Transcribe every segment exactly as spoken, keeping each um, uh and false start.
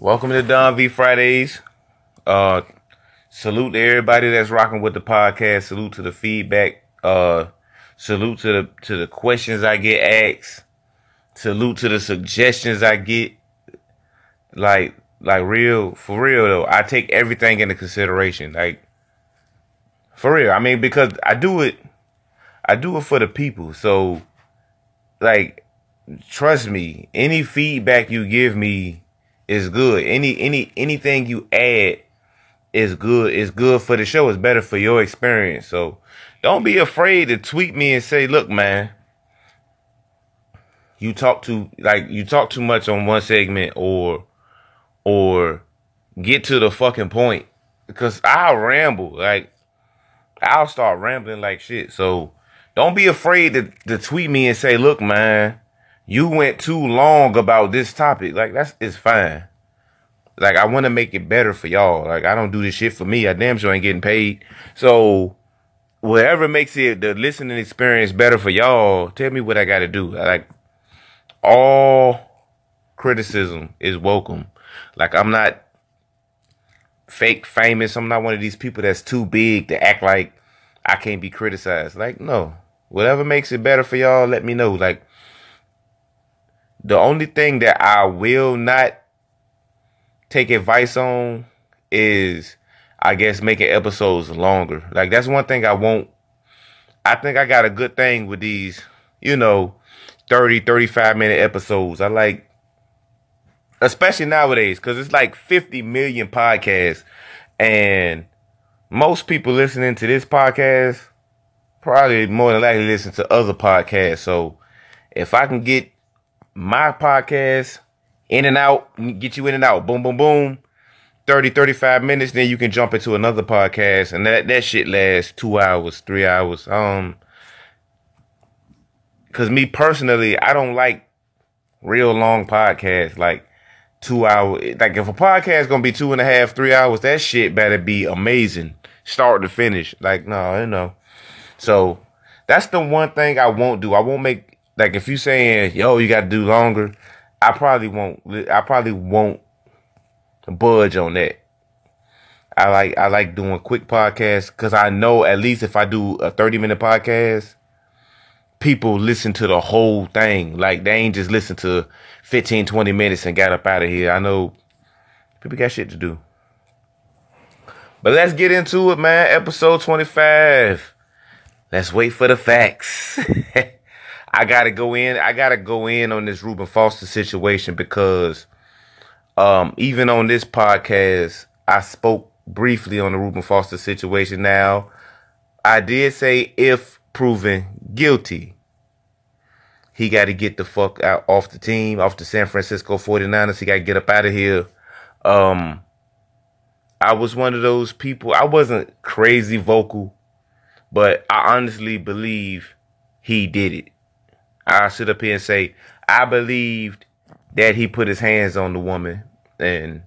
Welcome to Don V Fridays. Uh, salute to everybody that's rocking with the podcast. Salute to the feedback. Uh, salute to the to the questions I get asked. Salute to the suggestions I get. Like, like real for real though. I take everything into consideration. Like, for real. I mean, because I do it. I do it for the people. So, like, trust me. Any feedback you give me is good. Any any anything you add is good. It's good for the show. It's better for your experience. So don't be afraid to tweet me and say, look, man, you talk too like you talk too much on one segment, or or get to the fucking point. Because I'll ramble. Like, I'll start rambling like shit. So don't be afraid to, to tweet me and say, look, man, you went too long about this topic. Like, that's it's fine. Like, I want to make it better for y'all. Like, I don't do this shit for me. I damn sure ain't getting paid. So, whatever makes it the listening experience better for y'all, tell me what I got to do. Like, all criticism is welcome. Like, I'm not fake famous. I'm not one of these people that's too big to act like I can't be criticized. Like, no. Whatever makes it better for y'all, let me know. Like, the only thing that I will not take advice on is, I guess, making episodes longer. Like, that's one thing I won't. I think I got a good thing with these, you know, thirty, thirty-five minute episodes. I like, especially nowadays, because it's like fifty million podcasts, and most people listening to this podcast probably more than likely listen to other podcasts. So if I can get my podcast in and out, get you in and out, boom, boom, boom, thirty, thirty-five minutes, then you can jump into another podcast, and that, that shit lasts two hours, three hours. Um, because me personally, I don't like real long podcasts, like two hours. Like, if a podcast gonna be two and a half, three hours, that shit better be amazing, start to finish. Like, no, you know. So that's the one thing I won't do. I won't make, like, if you saying, yo, you got to do longer, I probably won't. I probably won't budge on that. I like I like doing quick podcasts because I know at least if I do a thirty minute podcast, people listen to the whole thing. Like, they ain't just listen to fifteen, twenty minutes and got up out of here. I know people got shit to do. But let's get into it, man. Episode twenty-five. Let's wait for the facts. I gotta go in. I gotta go in on this Reuben Foster situation because um, even on this podcast, I spoke briefly on the Reuben Foster situation. Now, I did say if proven guilty, he got to get the fuck out off the team, off the San Francisco forty-niners. He got to get up out of here. Um, I was one of those people. I wasn't crazy vocal, but I honestly believe he did it. I sit up here and say, I believed that he put his hands on the woman, and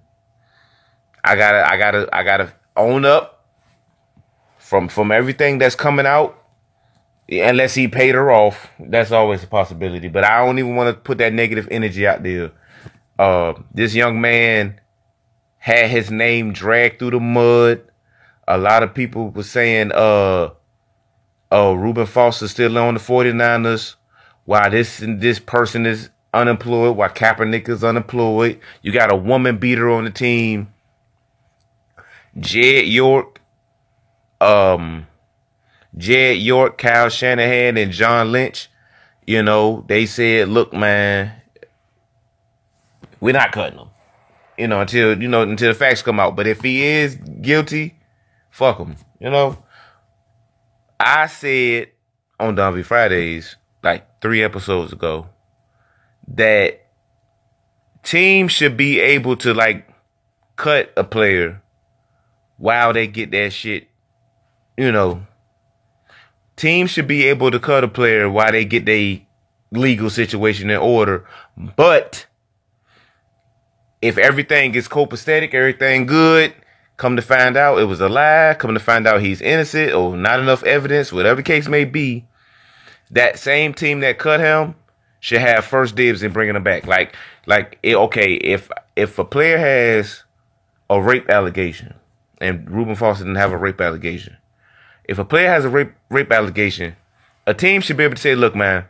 I gotta, I gotta, I gotta own up from from everything that's coming out. Unless he paid her off, that's always a possibility. But I don't even want to put that negative energy out there. Uh, this young man had his name dragged through the mud. A lot of people were saying, uh, uh, Reuben Foster still on the forty-niners. Why this and this person is unemployed, why Kaepernick is unemployed. You got a woman beater on the team. Jed York, um, Jed York, Kyle Shanahan, and John Lynch, you know, they said, look, man, we're not cutting him. You know, until, you know, until the facts come out. But if he is guilty, fuck him. You know, I said on Don V Fridays, like three episodes ago, that teams should be able to, like, cut a player while they get that shit, you know. Teams should be able to cut a player while they get their legal situation in order. But if everything is copacetic, everything good, come to find out it was a lie, come to find out he's innocent or not enough evidence, whatever the case may be, that same team that cut him should have first dibs in bringing them back. Like, like it, okay, if if a player has a rape allegation, and Reuben Foster didn't have a rape allegation, if a player has a rape rape allegation, a team should be able to say, "Look, man,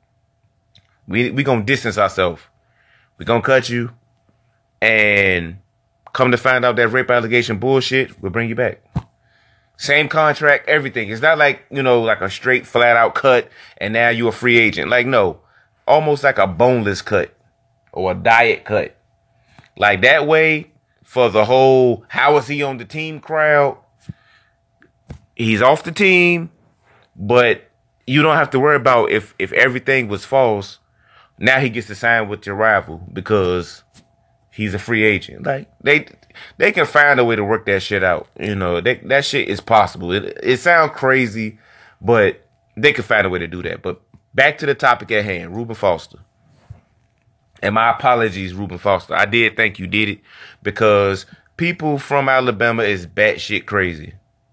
we we gonna distance ourselves. We gonna cut you, and come to find out that rape allegation bullshit, we'll bring you back." Same contract, everything. It's not like, you know, like a straight flat out cut and now you a free agent. Like, no, almost like a boneless cut or a diet cut. Like that way, for the whole how is he on the team crowd, he's off the team, but you don't have to worry about if, if everything was false. Now he gets to sign with your rival because he's a free agent. Like they they can find a way to work that shit out. You know, they, that shit is possible. It it sounds crazy, but they can find a way to do that. But back to the topic at hand, Reuben Foster. And my apologies, Reuben Foster. I did think you did it because people from Alabama is batshit crazy.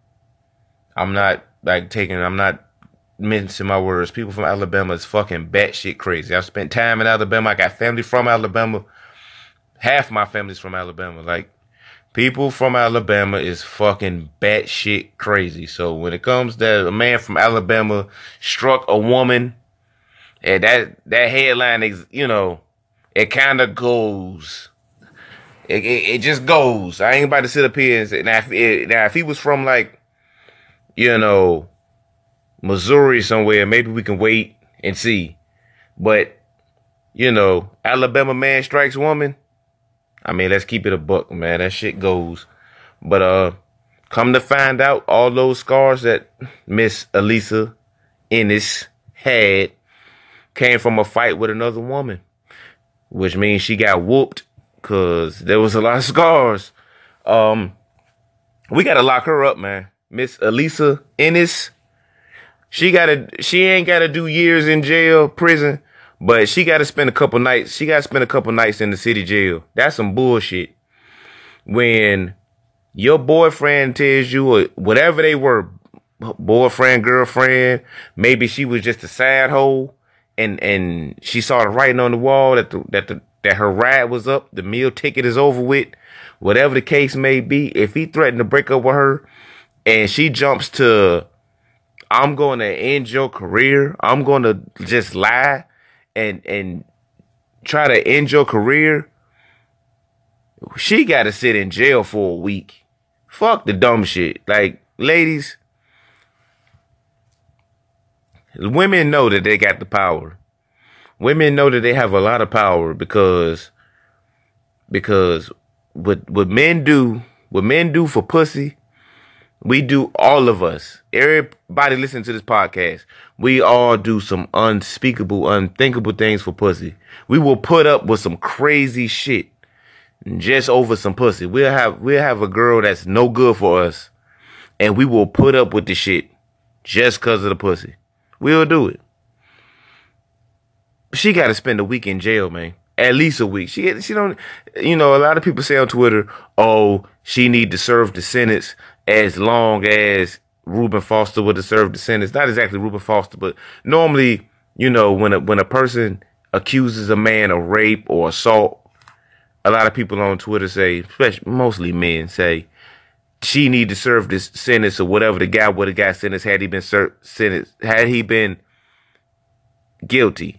I'm not like taking, I'm not mincing my words. People from Alabama is fucking batshit crazy. I've spent time in Alabama. I got family from Alabama. Half my family's from Alabama. Like, people from Alabama is fucking batshit crazy. So when it comes to a man from Alabama struck a woman, and that that headline is, you know, it kind of goes. It, it it just goes. I ain't about to sit up here and say, now if, it, now if he was from like, you know, Missouri somewhere, maybe we can wait and see. But, you know, Alabama man strikes woman. I mean, let's keep it a buck, man. That shit goes. But uh, come to find out, all those scars that Miss Elisa Ennis had came from a fight with another woman, which means she got whooped because there was a lot of scars. Um, we got to lock her up, man. Miss Elisa Ennis, she gotta, she ain't got to do years in jail, prison. But she got to spend a couple nights. She got to spend a couple nights in the city jail. That's some bullshit. When your boyfriend tells you, or whatever they were, boyfriend, girlfriend, maybe she was just a side hoe, and and she saw the writing on the wall that the, that the that her ride was up, the meal ticket is over with, whatever the case may be. If he threatened to break up with her, and she jumps to, I'm going to end your career, I'm going to just lie and and try to end your career, she got to sit in jail for a week. Fuck the dumb shit. Like, ladies, women know that they got the power. Women know that they have a lot of power because because what what men do, what men do for pussy, we do, all of us. Everybody listening to this podcast, we all do some unspeakable, unthinkable things for pussy. We will put up with some crazy shit just over some pussy. We'll have we'll have a girl that's no good for us, and we will put up with the shit just because of the pussy. We'll do it. She got to spend a week in jail, man. At least a week. She she don't. You know, a lot of people say on Twitter, "Oh, she need to serve the sentence as long as Reuben Foster would have served the sentence." Not exactly Reuben Foster, but normally, you know, when a when a person accuses a man of rape or assault, a lot of people on Twitter say, especially mostly men, say she need to serve this sentence or whatever the guy would have got sentenced had he been ser- sentenced had he been guilty.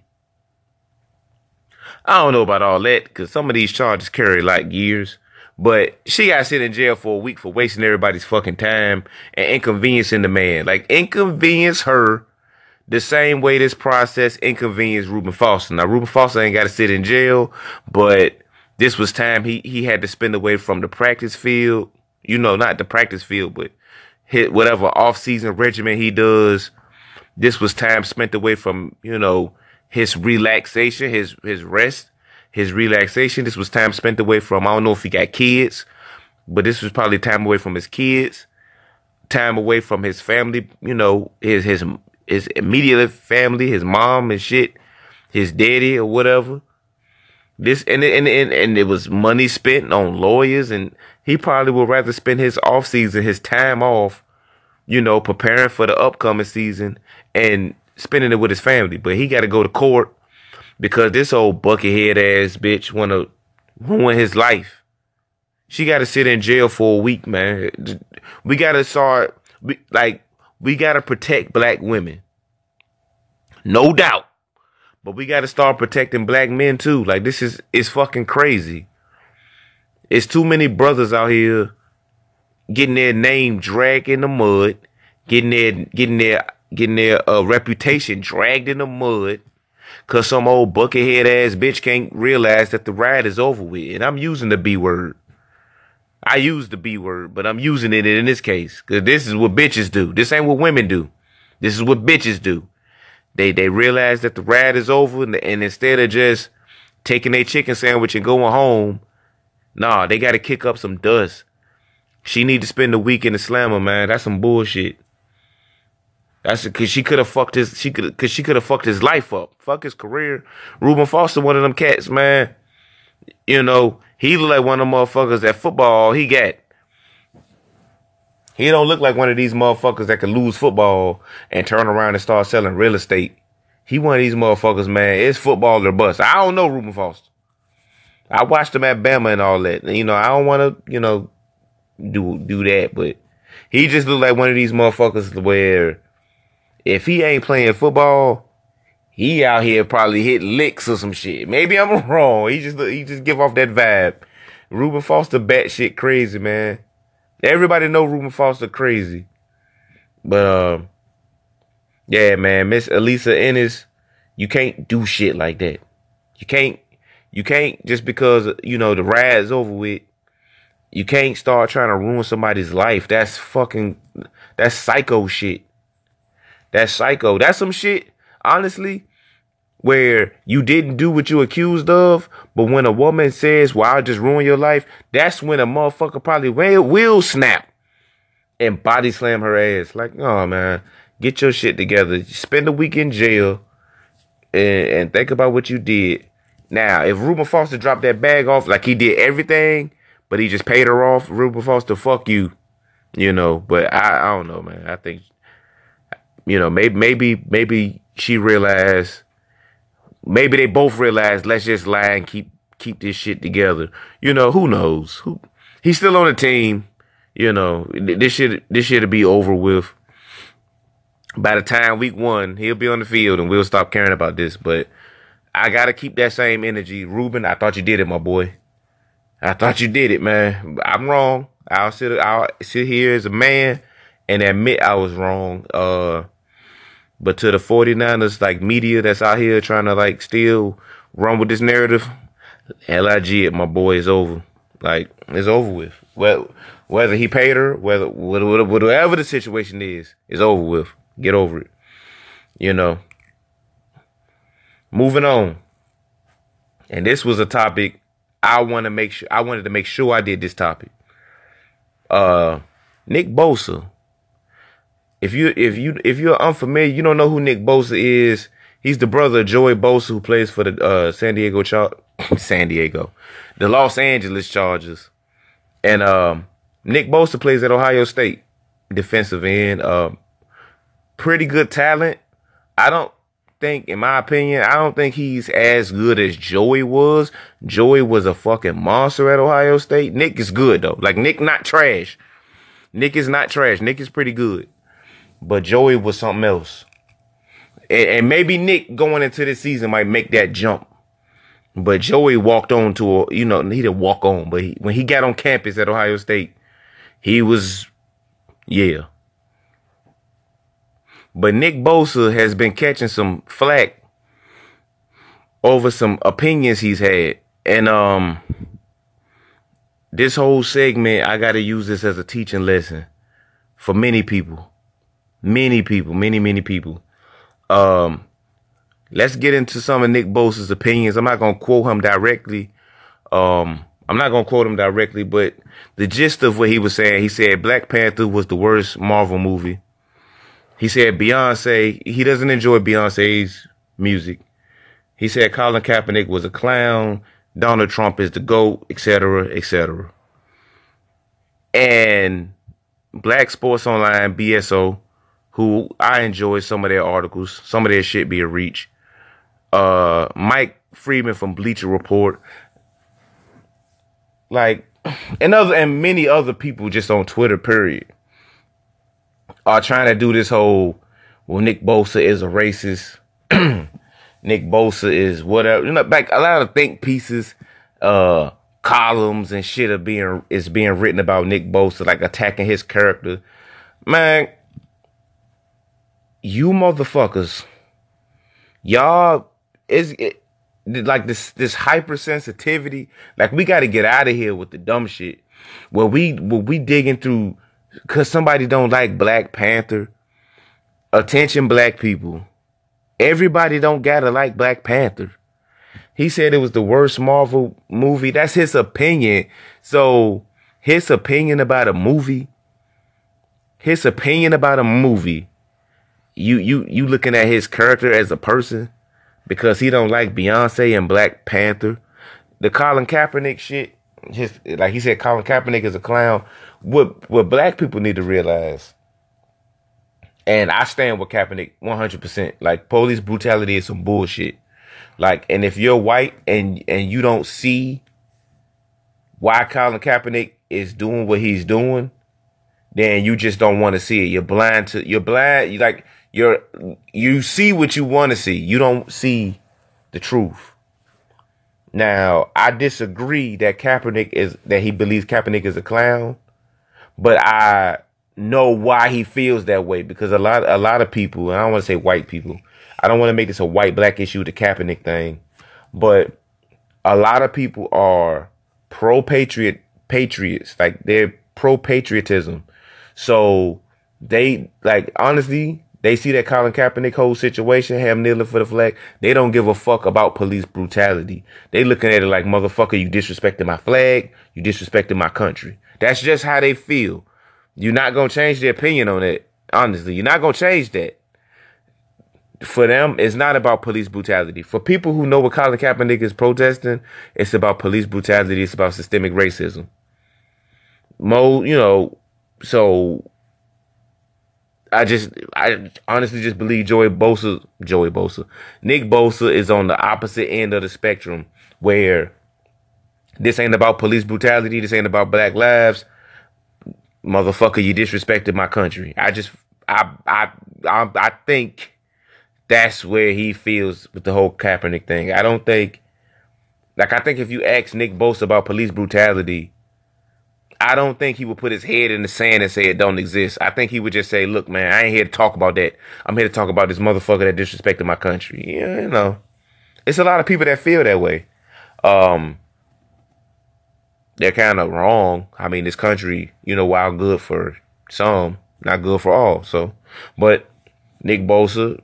I don't know about all that because some of these charges carry like years. But she got to sit in jail for a week for wasting everybody's fucking time and inconveniencing the man. Like, inconvenience her the same way this process inconvenienced Reuben Foster. Now, Reuben Foster ain't got to sit in jail, but this was time he, he had to spend away from the practice field. You know, not the practice field, but hit whatever off-season regimen he does. This was time spent away from, you know, his relaxation, his his rest, his relaxation. This was time spent away from, I don't know if he got kids, but this was probably time away from his kids, time away from his family, you know, his his his immediate family, his mom and shit, his daddy or whatever. This and and and, and it was money spent on lawyers, and he probably would rather spend his off season, his time off, you know, preparing for the upcoming season and spending it with his family. But he got to go to court because this old buckethead ass bitch wanna ruin his life. She gotta sit in jail for a week, man. We gotta start, we, like, we gotta protect black women. No doubt. But we gotta start protecting black men too. Like, this is, it's fucking crazy. It's too many brothers out here getting their name dragged in the mud, getting their, getting their, getting their uh, reputation dragged in the mud. Cause some old buckethead ass bitch can't realize that the ride is over with. And I'm using the B word. I use the B word, but I'm using it in this case. Cause this is what bitches do. This ain't what women do. This is what bitches do. They they realize that the ride is over, and, and instead of just taking their chicken sandwich and going home, nah, they gotta kick up some dust. She need to spend the week in the slammer, man. That's some bullshit. That's cause she could have fucked his she could cause she could have fucked his life up. Fuck his career. Reuben Foster, one of them cats, man. You know, he look like one of them motherfuckers that football he got. He don't look like one of these motherfuckers that could lose football and turn around and start selling real estate. He one of these motherfuckers, man. It's football or bust. I don't know Reuben Foster. I watched him at Bama and all that. You know, I don't want to, you know, do do that, but he just look like one of these motherfuckers where if he ain't playing football, he out here probably hit licks or some shit. Maybe I'm wrong. He just he just give off that vibe. Reuben Foster batshit crazy, man. Everybody know Reuben Foster crazy. But uh, yeah, man, Miss Elisa Ennis, you can't do shit like that. You can't you can't just because, you know, the ride's over with, you can't start trying to ruin somebody's life. That's fucking that's psycho shit. That's psycho. That's some shit, honestly, where you didn't do what you accused of, but when a woman says, well, I'll just ruin your life, that's when a motherfucker probably will, will snap and body slam her ass. Like, oh, man, get your shit together. Spend a week in jail and, and think about what you did. Now, if Reuben Foster dropped that bag off, like he did everything, but he just paid her off, Reuben Foster, fuck you, you know. But I, I don't know, man. I think, you know, maybe, maybe, maybe she realized, maybe they both realized, let's just lie and keep, keep this shit together. You know, who knows? Who, he's still on the team. You know, this shit, this shit'll be over with. By the time week one, he'll be on the field and we'll stop caring about this. But I gotta keep that same energy. Reuben, I thought you did it, my boy. I thought you did it, man. I'm wrong. I'll sit, I'll sit here as a man and admit I was wrong. Uh, But to the forty-niners, like, media that's out here trying to, like, still run with this narrative, L I G it, my boy, is over. Like, it's over with. Well, whether he paid her, whether whatever the situation is, it's over with. Get over it. You know. Moving on. And this was a topic I want to make sure I wanted to make sure I did this topic. Uh, Nick Bosa. If you if you if you're unfamiliar, you don't know who Nick Bosa is. He's the brother of Joey Bosa, who plays for the uh, San Diego Char- San Diego, the Los Angeles Chargers. And um, Nick Bosa plays at Ohio State, defensive end. Uh, pretty good talent. I don't think, in my opinion, I don't think he's as good as Joey was. Joey was a fucking monster at Ohio State. Nick is good though. Like, Nick not trash. Nick is not trash. Nick is pretty good. But Joey was something else. And, and maybe Nick going into this season might make that jump. But Joey walked on to a, you know, he didn't walk on, but he, when he got on campus at Ohio State, he was, yeah. But Nick Bosa has been catching some flack over some opinions he's had. And um, this whole segment, I got to use this as a teaching lesson for many people. Many people, many, many people. Um, let's get into some of Nick Bosa's opinions. I'm not going to quote him directly. Um, I'm not going to quote him directly, but the gist of what he was saying, he said Black Panther was the worst Marvel movie. He said Beyonce, he doesn't enjoy Beyonce's music. He said Colin Kaepernick was a clown. Donald Trump is the GOAT, et cetera, et cetera. And Black Sports Online, B S O, who I enjoy some of their articles, some of their shit be a reach. uh, Mike Freeman from Bleacher Report, like, and other and many other people just on Twitter, period, are trying to do this whole, well, Nick Bosa is a racist. Nick Bosa is whatever. You know, like a lot of think pieces, uh, columns and shit are being is being written about Nick Bosa, like attacking his character. Man, you motherfuckers, y'all is it, like this this hypersensitivity. Like, we got to get out of here with the dumb shit. Where we where we digging through because somebody don't like Black Panther. Attention, black people. Everybody don't gotta like Black Panther. He said it was the worst Marvel movie. That's his opinion. So his opinion about a movie, his opinion about a movie, you you you looking at his character as a person because he don't like Beyonce and Black Panther. The Colin Kaepernick shit, his, like he said, Colin Kaepernick is a clown. What what black people need to realize, and I stand with Kaepernick one hundred percent. Like, police brutality is some bullshit. Like, and if you're white and and you don't see why Colin Kaepernick is doing what he's doing, then you just don't want to see it. You're blind to, you're blind. You like, you're, you see what you want to see. You don't see the truth. Now, I disagree that Kaepernick is, that he believes Kaepernick is a clown, but I know why he feels that way, because a lot, a lot of people, and I don't want to say white people, I don't want to make this a white black issue, the Kaepernick thing, but a lot of people are pro-patriot patriots, like they're pro-patriotism. So they, like, honestly, they see that Colin Kaepernick whole situation, him kneeling for the flag. They don't give a fuck about police brutality. They looking at it like, motherfucker, you disrespected my flag, you disrespected my country. That's just how they feel. You're not going to change their opinion on it. Honestly, you're not going to change that. For them, it's not about police brutality. For people who know what Colin Kaepernick is protesting, it's about police brutality. It's about systemic racism. Mo, you know, so I just, I honestly just believe Joey Bosa, Joey Bosa, Nick Bosa is on the opposite end of the spectrum, where this ain't about police brutality. This ain't about black lives. Motherfucker, you disrespected my country. I just, I, I, I, I think that's where he feels with the whole Kaepernick thing. I don't think, like, I think if you ask Nick Bosa about police brutality, I don't think he would put his head in the sand and say it don't exist. I think he would just say, look, man, I ain't here to talk about that. I'm here to talk about this motherfucker that disrespected my country. Yeah, you know, it's a lot of people that feel that way. Um, they're kind of wrong. I mean, this country, you know, while good for some, not good for all. So, but Nick Bosa,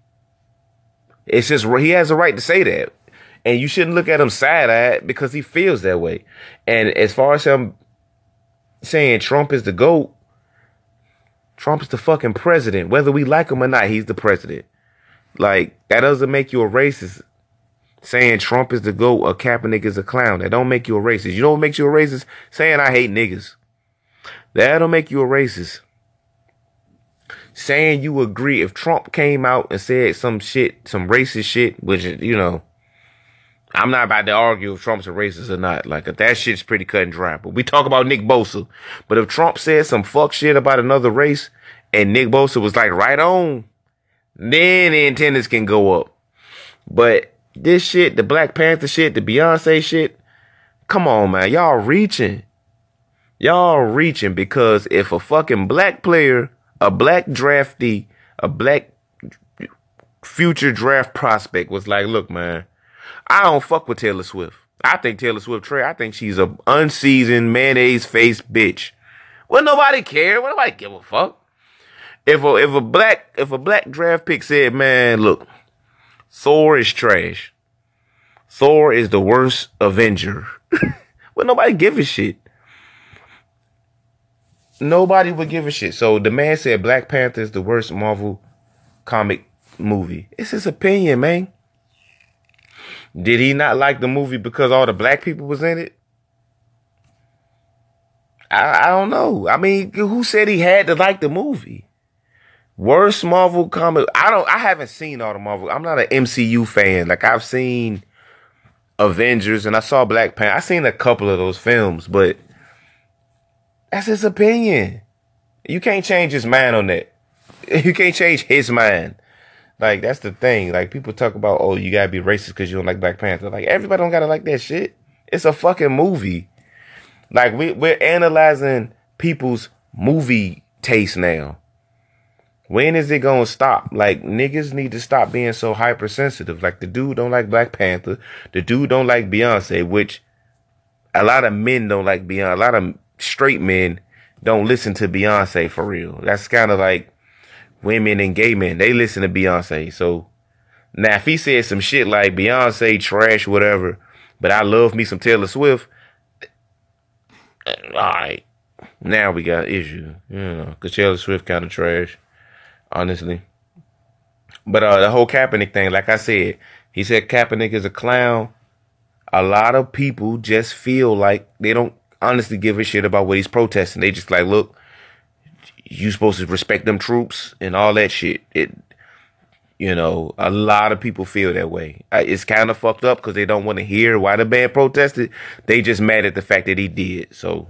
it's just, he has a right to say that. And you shouldn't look at him side-eyed because he feels that way. And as far as him saying Trump is the GOAT, Trump is the fucking president. Whether we like him or not, he's the president. Like, that doesn't make you a racist. Saying Trump is the GOAT or Kaepernick is a clown, that don't make you a racist. You know what makes you a racist? Saying I hate niggas. That don't make you a racist. Saying you agree, if Trump came out and said some shit, some racist shit, which, you know, I'm not about to argue if Trump's a racist or not. Like, that shit's pretty cut and dry. But we talk about Nick Bosa. But if Trump said some fuck shit about another race and Nick Bosa was like, right on, then the antennas can go up. But this shit, the Black Panther shit, the Beyonce shit, come on, man. Y'all reaching. Y'all reaching, because if a fucking black player, a black draftee, a black future draft prospect was like, look, man, I don't fuck with Taylor Swift. I think Taylor Swift, Trey, I think she's a unseasoned, mayonnaise-faced bitch. Well, nobody care. Well, nobody give a fuck. If a, if a black, if a black draft pick said, man, look, Thor is trash. Thor is the worst Avenger. Well, nobody give a shit. Nobody would give a shit. So the man said Black Panther is the worst Marvel comic movie. It's his opinion, man. Did he not like the movie because all the black people was in it? I, I don't know. I mean, who said he had to like the movie? Worst Marvel comic. I don't. I haven't seen all the Marvel. I'm not an M C U fan. Like I've seen Avengers and I saw Black Panther. I seen a couple of those films, but that's his opinion. You can't change his mind on that. You can't change his mind. Like that's the thing. Like people talk about, oh, you gotta be racist because you don't like Black Panther. Like everybody don't gotta like that shit. It's a fucking movie. Like we we're analyzing people's movie taste now. When is it gonna stop? Like, niggas need to stop being so hypersensitive. Like, the dude don't like Black Panther. The dude don't like Beyonce, which a lot of men don't like Beyonce. A lot of straight men don't listen to Beyonce for real. That's kind of like women and gay men. They listen to Beyonce. So, now if he said some shit like Beyonce trash, whatever, but I love me some Taylor Swift, all right. Now we got an issue. You know, because Taylor Swift kind of trash. Honestly. But uh, the whole Kaepernick thing, like I said, he said Kaepernick is a clown. A lot of people just feel like they don't honestly give a shit about what he's protesting. They just like, look, you supposed to respect them troops and all that shit. It, you know, a lot of people feel that way. It's kind of fucked up because they don't want to hear why the man protested. They just mad at the fact that he did. So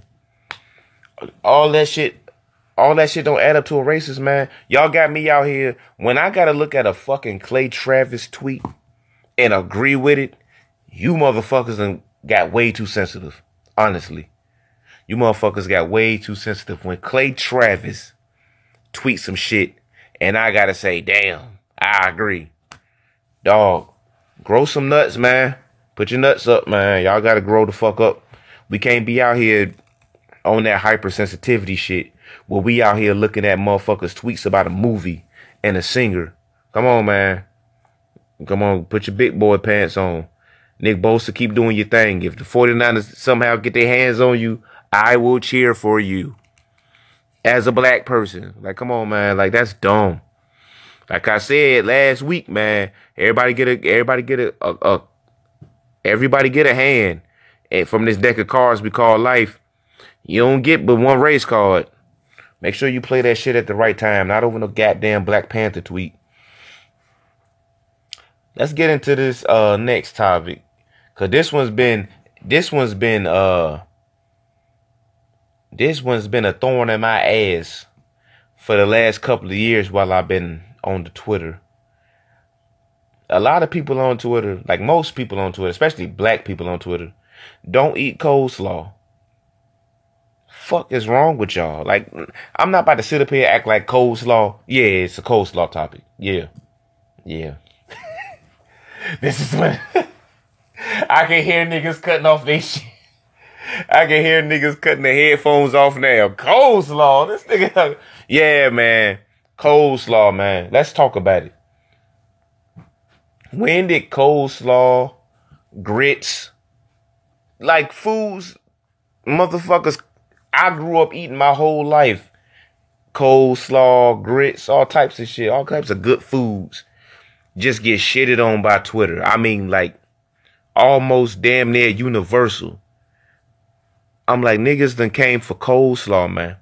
all that shit. All that shit don't add up to a racist, man. Y'all got me out here. When I gotta look at a fucking Clay Travis tweet and agree with it, you motherfuckers done got way too sensitive. Honestly. You motherfuckers got way too sensitive. When Clay Travis tweets some shit and I gotta say, damn, I agree. Dog, grow some nuts, man. Put your nuts up, man. Y'all gotta grow the fuck up. We can't be out here on that hypersensitivity shit. Well, we out here looking at motherfuckers' tweets about a movie and a singer. Come on, man. Come on, put your big boy pants on. Nick Bosa, keep doing your thing. If the 49ers somehow get their hands on you, I will cheer for you. As a black person. Like, come on, man. Like, that's dumb. Like I said last week, man, everybody get a, everybody get a, a, a everybody get a hand. And from this deck of cards we call life, you don't get but one race card. Make sure you play that shit at the right time, not over no goddamn Black Panther tweet. Let's get into this uh next topic. Cause this one's been this one's been uh this one's been a thorn in my ass for the last couple of years while I've been on the Twitter. A lot of people on Twitter, like most people on Twitter, especially black people on Twitter, don't eat coleslaw. Fuck is wrong with y'all? Like, I'm not about to sit up here and act like coleslaw. Yeah, it's a coleslaw topic. Yeah. Yeah. This is when I can hear niggas cutting off their shit. I can hear niggas cutting their headphones off now. Coleslaw. This nigga. Yeah, man. Coleslaw, man. Let's talk about it. When did coleslaw, grits, like foods, motherfuckers, I grew up eating my whole life. Coleslaw, grits, all types of shit, all types of good foods just get shitted on by Twitter. I mean, like, almost damn near universal. I'm like, niggas done came for coleslaw, man.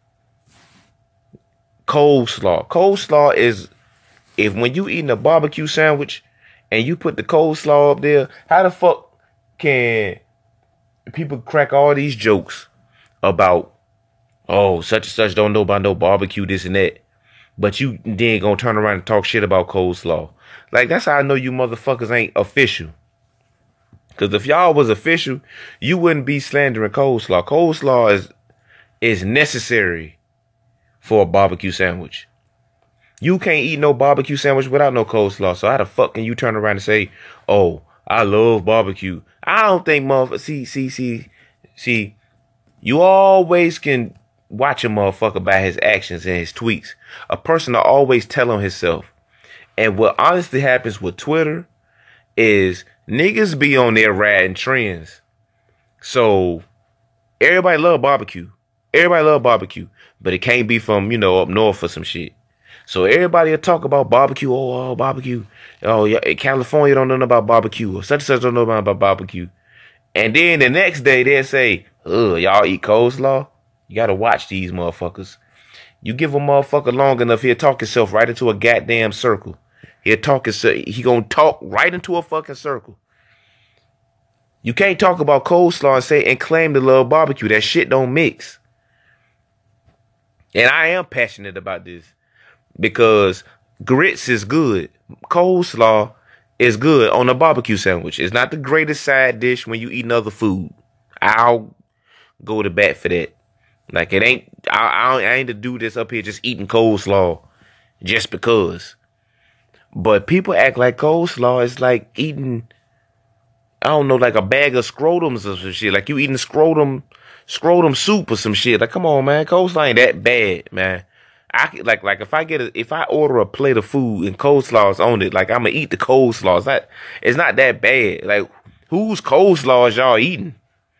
Coleslaw. Coleslaw is, if when you eating a barbecue sandwich and you put the coleslaw up there, how the fuck can people crack all these jokes about, oh, such and such don't know about no barbecue, this and that, but you then gonna turn around and talk shit about coleslaw? Like, that's how I know you motherfuckers ain't official. Because if y'all was official, you wouldn't be slandering coleslaw. Coleslaw is is necessary for a barbecue sandwich. You can't eat no barbecue sandwich without no coleslaw. So how the fuck can you turn around and say, oh, I love barbecue? I don't think motherfucker, see, see, see, see, you always can watch a motherfucker by his actions and his tweets. A person will always tell on himself. And what honestly happens with Twitter is niggas be on there riding trends. So everybody love barbecue. Everybody love barbecue. But it can't be from, you know, up north or some shit. So everybody will talk about barbecue. Oh, oh, barbecue. Oh, yeah, California don't know about barbecue. Or such and such don't know about barbecue. And then the next day they'll say, ugh, y'all eat coleslaw? You gotta watch these motherfuckers. You give a motherfucker long enough, he'll talk himself right into a goddamn circle. He'll talk himself, he gonna talk right into a fucking circle. You can't talk about coleslaw and say and claim to love barbecue. That shit don't mix. And I am passionate about this because grits is good. Coleslaw is good on a barbecue sandwich. It's not the greatest side dish when you eat other food. I'll go to bat for that. Like it ain't, I, I, I ain't to do this up here just eating coleslaw just because. But people act like coleslaw is like eating, I don't know, like a bag of scrotums or some shit. Like you eating scrotum, scrotum soup or some shit. Like, come on, man. Coleslaw ain't that bad, man. I like, like if I get a, if I order a plate of food and coleslaw's on it, like I'm gonna eat the coleslaw. It's not, it's not that bad. Like, whose coleslaw is y'all eating?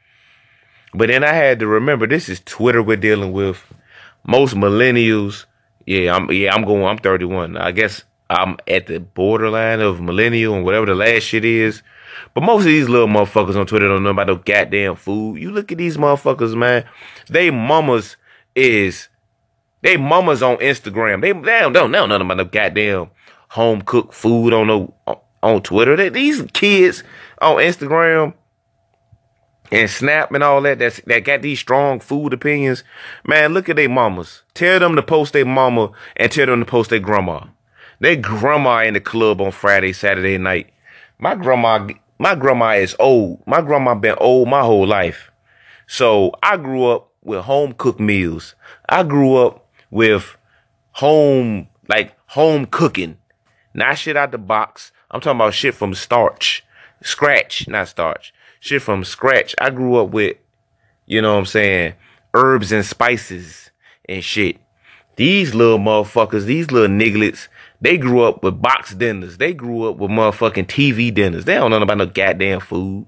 But then I had to remember, this is Twitter we're dealing with. Most millennials, yeah, I'm, yeah, I'm going, I'm thirty-one. I guess I'm at the borderline of millennial and whatever the last shit is. But most of these little motherfuckers on Twitter don't know about no goddamn food. You look at these motherfuckers, man. They mamas is, they mamas on Instagram. They, they don't, don't know nothing about no goddamn home cooked food on no, on Twitter. They, these kids on Instagram and Snap and all that, that's, that got these strong food opinions, man, look at their mamas. Tell them to post their mama and tell them to post their grandma. Their grandma in the club on Friday, Saturday night. My grandma, my grandma is old. My grandma been old my whole life. So I grew up with home cooked meals. I grew up with home, like home cooking. Not shit out the box. I'm talking about shit from starch. Scratch, not starch. Shit from scratch. I grew up with, you know what I'm saying, herbs and spices and shit. These little motherfuckers, these little nigglets, they grew up with box dinners. They grew up with motherfucking T V dinners. They don't know about no goddamn food.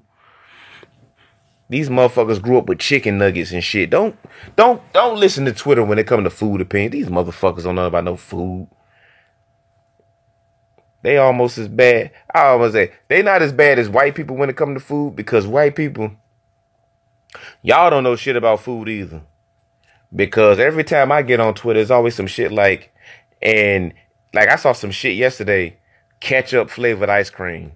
These motherfuckers grew up with chicken nuggets and shit. Don't, don't, don't listen to Twitter when it comes to food opinion. These motherfuckers don't know about no food. They almost as bad. I almost say they not as bad as white people when it comes to food, because white people, y'all don't know shit about food either. Because every time I get on Twitter, there's always some shit like, and like I saw some shit yesterday, ketchup flavored ice cream.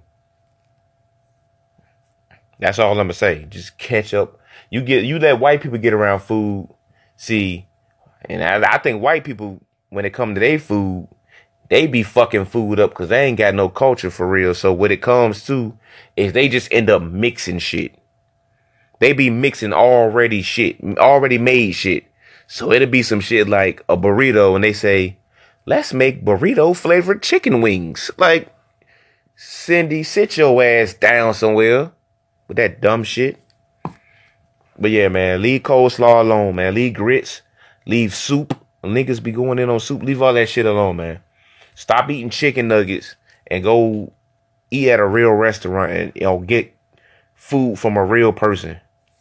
That's all I'm gonna say. Just ketchup. You get, you let white people get around food. See, and I, I think white people, when it comes to their food, they be fucking food up because they ain't got no culture for real. So what it comes to is they just end up mixing shit. They be mixing already shit, already made shit. So it'll be some shit like a burrito and they say, let's make burrito flavored chicken wings. Like, Cindy, sit your ass down somewhere with that dumb shit. But yeah, man, leave coleslaw alone, man. Leave grits, leave soup. Niggas be going in on soup. Leave all that shit alone, man. Stop eating chicken nuggets and go eat at a real restaurant and, you know, get food from a real person.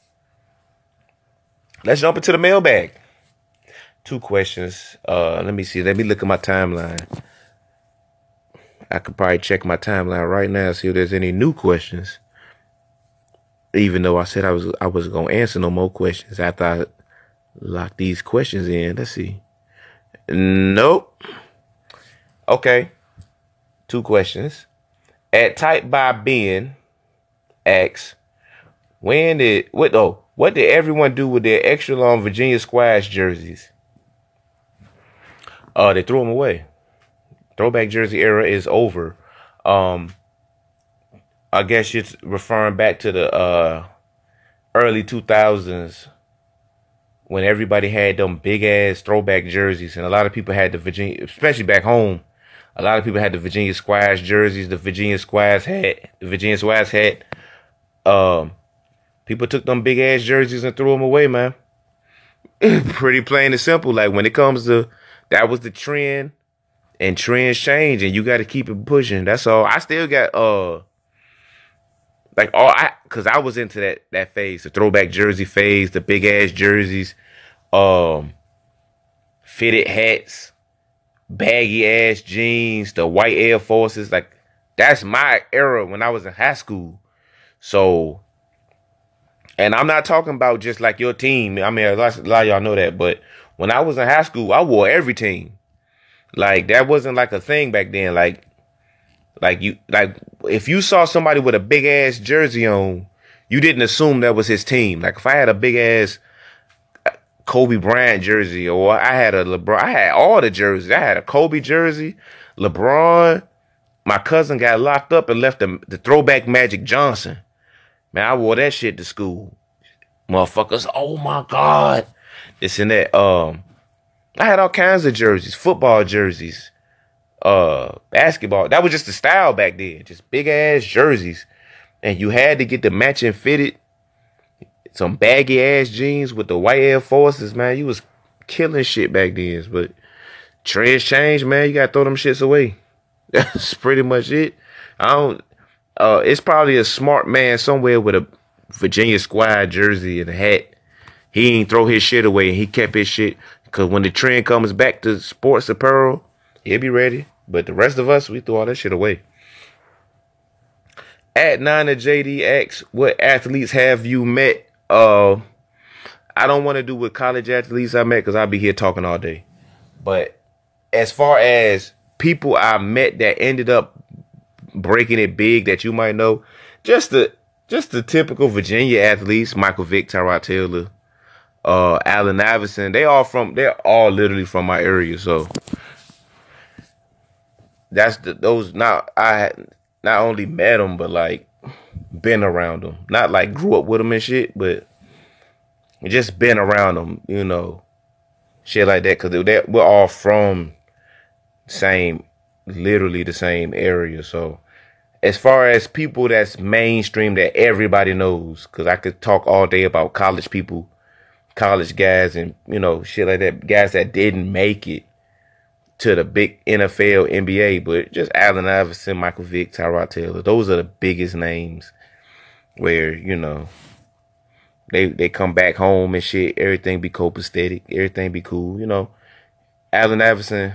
Let's jump into the mailbag. Two questions. Uh, let me see. Let me look at my timeline. I could probably check my timeline right now, see if there's any new questions. Even though I said I was I was gonna answer no more questions after I locked these questions in. Let's see. Nope. Okay, two questions. At Type by Ben asks, when did what oh what did everyone do with their extra long Virginia Squires jerseys? Uh, they threw them away. Throwback jersey era is over. Um, I guess it's referring back to the uh early two thousands when everybody had them big ass throwback jerseys, and a lot of people had the Virginia, especially back home. A lot of people had the Virginia Squires jerseys, the Virginia Squires hat, the Virginia Squires hat. Um, people took them big ass jerseys and threw them away, man. Pretty plain and simple. Like when it comes to, that was the trend, and trends change, and you got to keep it pushing. That's all. I still got uh, like all I, cause I was into that that phase, the throwback jersey phase, the big ass jerseys, um, fitted hats, baggy ass jeans, the white Air Forces. Like that's my era when I was in high school. So, and I'm not talking about just like your team. I mean, a lot, a lot of y'all know that, but when I was in high school, I wore every team. Like that wasn't like a thing back then. Like, like you, like if you saw somebody with a big ass jersey on, you didn't assume that was his team. Like if I had a big ass Kobe Bryant jersey, or I had a LeBron, I had all the jerseys. I had a Kobe jersey, LeBron. My cousin got locked up and left the, the throwback Magic Johnson. Man, I wore that shit to school. Motherfuckers, oh my God. This and that. Um, I had all kinds of jerseys, football jerseys, uh, basketball. That was just the style back then. Just big ass jerseys. And you had to get the matching fitted. Some baggy ass jeans with the white Air Forces, man. You was killing shit back then. But trends change, man. You gotta throw them shits away. That's pretty much it. I don't. Uh, it's probably a smart man somewhere with a Virginia Squad jersey and a hat. He ain't throw his shit away and he kept his shit. Cause when the trend comes back to sports apparel, he'll be ready. But the rest of us, we threw all that shit away. At Nina J D X, what athletes have you met? Uh, I don't want to do with college athletes I met because I'll be here talking all day. But as far as people I met that ended up breaking it big that you might know, just the just the typical Virginia athletes, Michael Vick, Tyrod Taylor, uh, Allen Iverson, they all from they're all literally from my area. So that's the those not I not only met them but like been around them, not like grew up with them and shit, but just been around them, you know, shit like that. Cause they, we're all from same, literally the same area. So as far as people that's mainstream that everybody knows, cause I could talk all day about college people, college guys, and you know shit like that, guys that didn't make it to the big N F L, N B A, but just Allen Iverson, Michael Vick, Tyrod Taylor, those are the biggest names where, you know, they they come back home and shit, everything be copacetic, everything be cool, you know. Allen Iverson,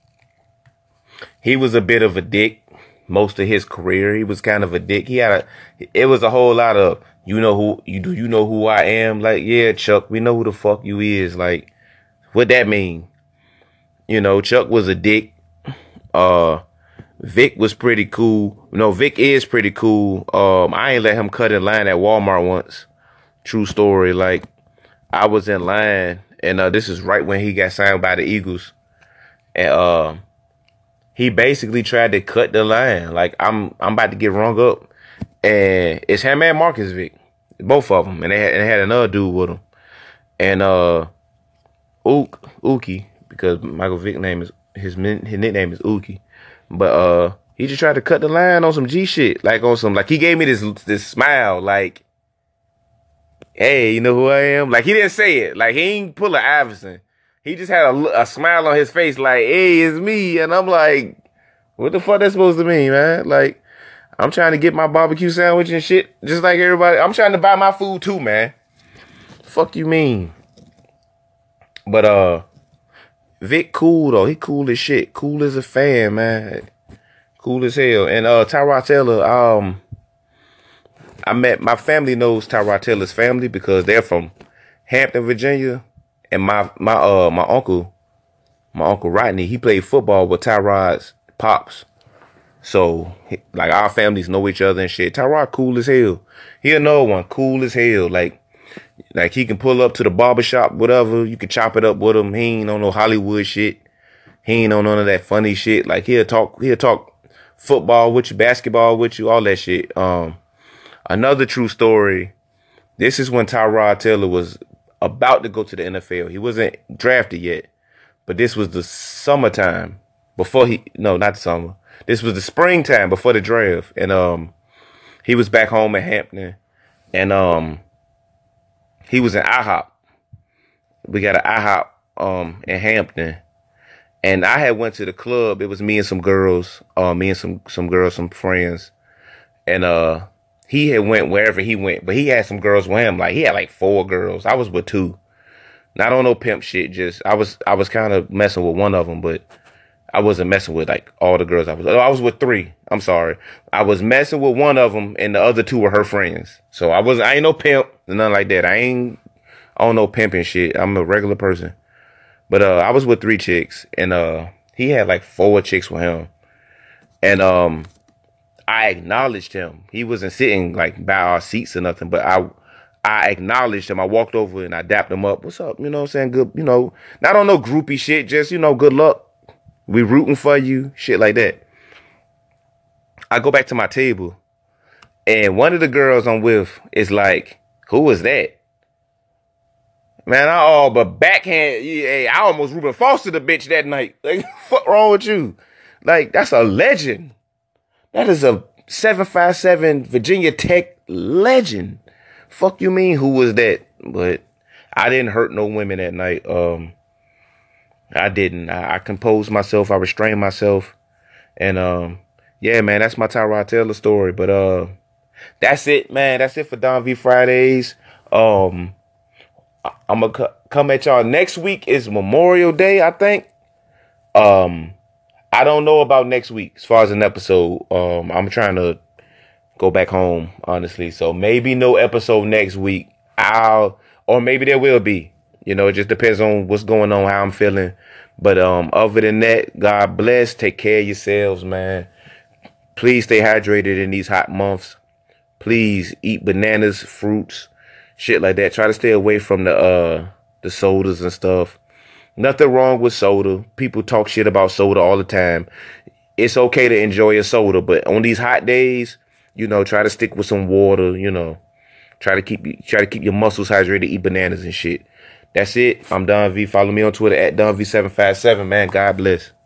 he was a bit of a dick most of his career. He was kind of a dick. He had a, it was a whole lot of, you know who, you do you know who I am? Like, yeah, Chuck, we know who the fuck you is. Like, what that mean? You know, Chuck was a dick. Uh, Vic was pretty cool. You know, Vic is pretty cool. Um, I ain't let him cut in line at Walmart once. True story. Like, I was in line, and uh, this is right when he got signed by the Eagles, and uh, he basically tried to cut the line. Like, I'm, I'm about to get rung up, and it's him and Marcus Vic, both of them, and they had, and they had another dude with them, and uh, Ook, Ookie. Because Michael Vick's name is his his nickname is Ookie, but uh he just tried to cut the line on some G shit, like on some like he gave me this this smile, like, hey, you know who I am? Like he didn't say it, like he ain't pull a Iverson, he just had a, a smile on his face, like, hey, it's me, and I'm like, what the fuck that supposed to mean, man? Like I'm trying to get my barbecue sandwich and shit, just like everybody. I'm trying to buy my food too, man. Fuck you mean? But uh. Vic cool though. He cool as shit. Cool as a fan, man. Cool as hell. And uh Tyrod Taylor, um I met my family knows Tyrod Taylor's family because they're from Hampton, Virginia. And my my uh my uncle, my uncle Rodney, he played football with Tyrod's pops. So like our families know each other and shit. Tyrod cool as hell. He another one, cool as hell. Like Like he can pull up to the barbershop, whatever. You can chop it up with him. He ain't on no Hollywood shit. He ain't on none of that funny shit. Like he'll talk, he'll talk football with you, basketball with you, all that shit. Um, another true story. This is when Tyrod Taylor was about to go to the N F L. He wasn't drafted yet, but this was the summertime before he. No, not the summer. This was the springtime before the draft, and um, he was back home in Hampton, and um. He was in IHOP. We got an IHOP um in Hampton, and I had went to the club. It was me and some girls, uh, me and some some girls, some friends, and uh, he had went wherever he went, but he had some girls with him. Like he had like four girls. I was with two. Not on no pimp shit. Just I was I was kind of messing with one of them, but I wasn't messing with like all the girls. I was. Oh, I was with three. I'm sorry. I was messing with one of them, and the other two were her friends. So I wasn't. I ain't no pimp, nothing like that. I ain't on no pimping shit. I'm a regular person. But uh, I was with three chicks, and uh, he had like four chicks with him, and um, I acknowledged him. He wasn't sitting like by our seats or nothing, but I I acknowledged him. I walked over and I dapped him up. What's up? You know what I'm saying? Good, you know, not on no groupie shit, just, you know, good luck. We rooting for you, shit like that. I go back to my table, and one of the girls I'm with is like, who was that? Man, I all but backhand. Hey, I almost Ruben Foster the bitch that night. Like, fuck wrong with you? Like, that's a legend. That is a seven five seven Virginia Tech legend. Fuck you mean, who was that? But I didn't hurt no women that night. Um, I didn't. I, I composed myself. I restrained myself. And um, yeah, man, that's my Tyrod Taylor story. But uh, that's it, man. That's it for Don V Fridays. Um, I, I'm gonna c- come at y'all next week. Is Memorial Day, I think. Um, I don't know about next week as far as an episode. Um, I'm trying to go back home, honestly. So maybe no episode next week. I'll, or maybe there will be. You know, it just depends on what's going on, how I'm feeling. But um, other than that, God bless. Take care of yourselves, man. Please stay hydrated in these hot months. Please eat bananas, fruits, shit like that. Try to stay away from the uh the sodas and stuff. Nothing wrong with soda. People talk shit about soda all the time. It's okay to enjoy a soda, but on these hot days, you know, try to stick with some water. You know, try to keep try to keep your muscles hydrated. Eat bananas and shit. That's it. I'm Don V. Follow me on Twitter at Don V seven five seven. Man, God bless.